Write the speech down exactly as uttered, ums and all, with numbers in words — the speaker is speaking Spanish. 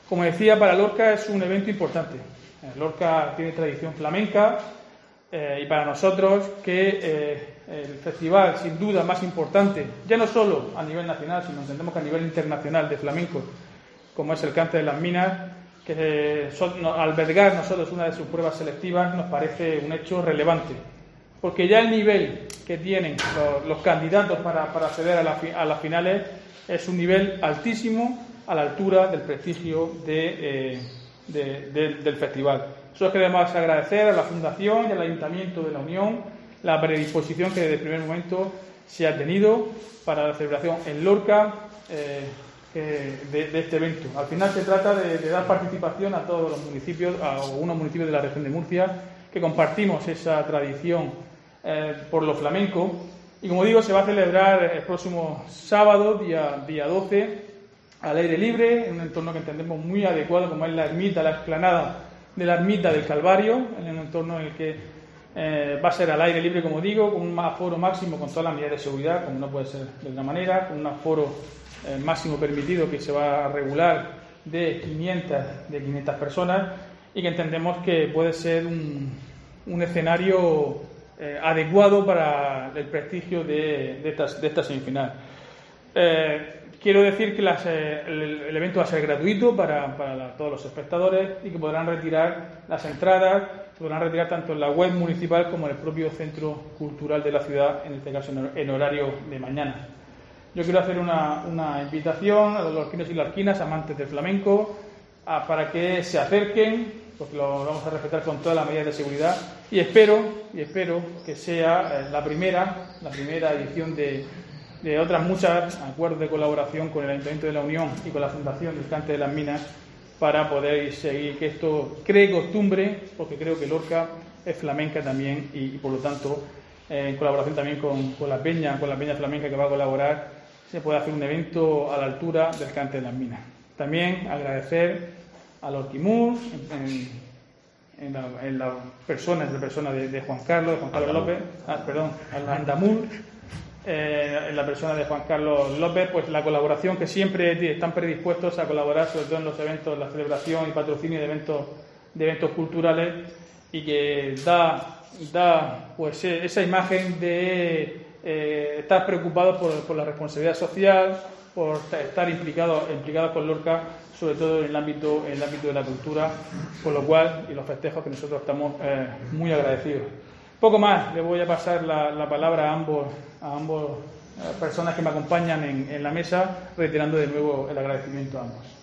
Como decía, para Lorca es un evento importante. Lorca tiene tradición flamenca eh, y para nosotros que eh, el festival, sin duda, más importante, ya no solo a nivel nacional, sino entendemos que a nivel internacional de flamenco, como es el Cante de las Minas, que eh, son, no, albergar nosotros una de sus pruebas selectivas nos parece un hecho relevante, porque ya el nivel que tienen los, los candidatos para, para acceder a, la, a las finales es un nivel altísimo, a la altura del prestigio de, eh, de, de, del festival. Nosotros queremos agradecer a la Fundación y al Ayuntamiento de la Unión la predisposición que desde el primer momento se ha tenido para la celebración en Lorca eh, de, de este evento. Al final se trata de, de dar participación a todos los municipios, a algunos municipios de la región de Murcia, que compartimos esa tradición eh, por lo flamenco. Y como digo, se va a celebrar el próximo sábado, día, día doce, al aire libre, en un entorno que entendemos muy adecuado, como es la ermita, la explanada de la ermita del Calvario, en un entorno en el que eh, va a ser al aire libre, como digo, con un aforo máximo, con todas las medidas de seguridad, como no puede ser de otra manera, con un aforo eh, máximo permitido que se va a regular de quinientas, de quinientas personas, y que entendemos que puede ser un, un escenario eh, adecuado para el prestigio de, de, esta, de esta semifinal. Eh, Quiero decir que las, eh, el, el evento va a ser gratuito para, para la, todos los espectadores y que podrán retirar las entradas, se podrán retirar tanto en la web municipal como en el propio Centro Cultural de la ciudad, en este caso en, en horario de mañana. Yo quiero hacer una, una invitación a los lorquinos y lorquinas, amantes del flamenco, a, para que se acerquen, porque lo vamos a respetar con todas las medidas de seguridad, y espero, y espero que sea eh, la primera, la primera edición de de otras muchas acuerdos de colaboración con el Ayuntamiento de la Unión y con la Fundación del Cante de las Minas para poder seguir que esto cree costumbre, porque creo que Lorca es flamenca también y, y por lo tanto eh, en colaboración también con, con la peña, con la peña flamenca que va a colaborar, se puede hacer un evento a la altura del Cante de las Minas. También agradecer a Lorquimur en, en, la, en la persona, en la persona de, de Juan Carlos, de Juan Carlos López, ah, perdón, a Andamur. Eh, en la persona de Juan Carlos López, pues la colaboración que siempre están predispuestos a colaborar, sobre todo en los eventos, la celebración y patrocinio de eventos, de eventos culturales, y que da, da pues esa imagen de eh, estar preocupados por, por la responsabilidad social, por estar implicados implicados con Lorca, sobre todo en el ámbito, en el ámbito de la cultura, con lo cual, y los festejos que nosotros estamos eh, muy agradecidos. Poco más, le voy a pasar la, la palabra a ambos, a ambos eh, personas que me acompañan en, en la mesa, reiterando de nuevo el agradecimiento a ambos.